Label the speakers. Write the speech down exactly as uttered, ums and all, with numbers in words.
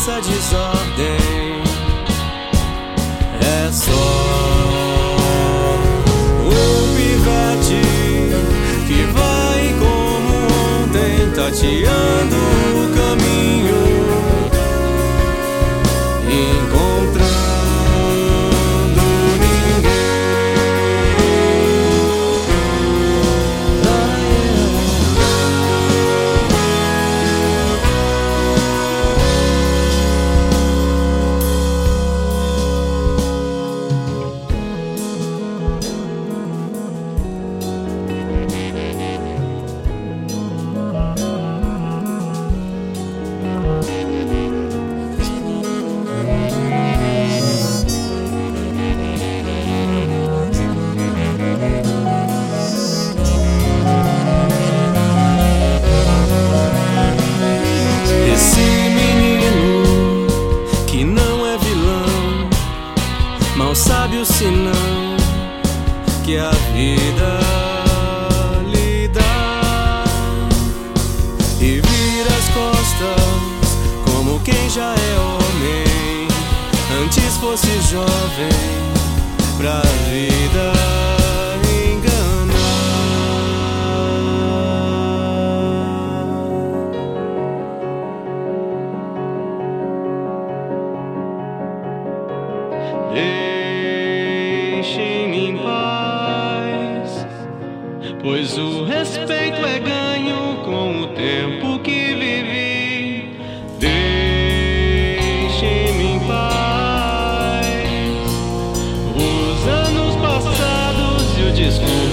Speaker 1: essa desordem. É só o pivete que vai como ontem, tateando o caminho, encontrando ninguém. Mal sabe o sinal que a vida lhe dá, e vira as costas como quem já é homem, antes fosse jovem, pra vida enganar. Deixe-me em paz, pois o respeito é ganho com o tempo que vivi. Deixe-me em paz, os anos passados e o discurso